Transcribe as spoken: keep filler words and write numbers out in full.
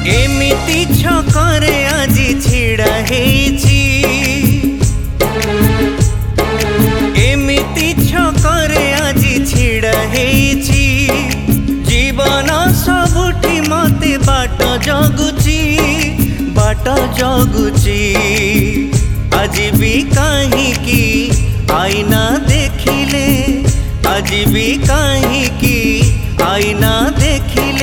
एमिति छकरे आजी छिड़ा हेछि एमिति छकरे आजी छिड़ा हेछि जीवन सबुठी मते बाट जगुची बाट जगुची आजी भी काहींकी आईना देखिले आजी भी काहींकी आईना देखिले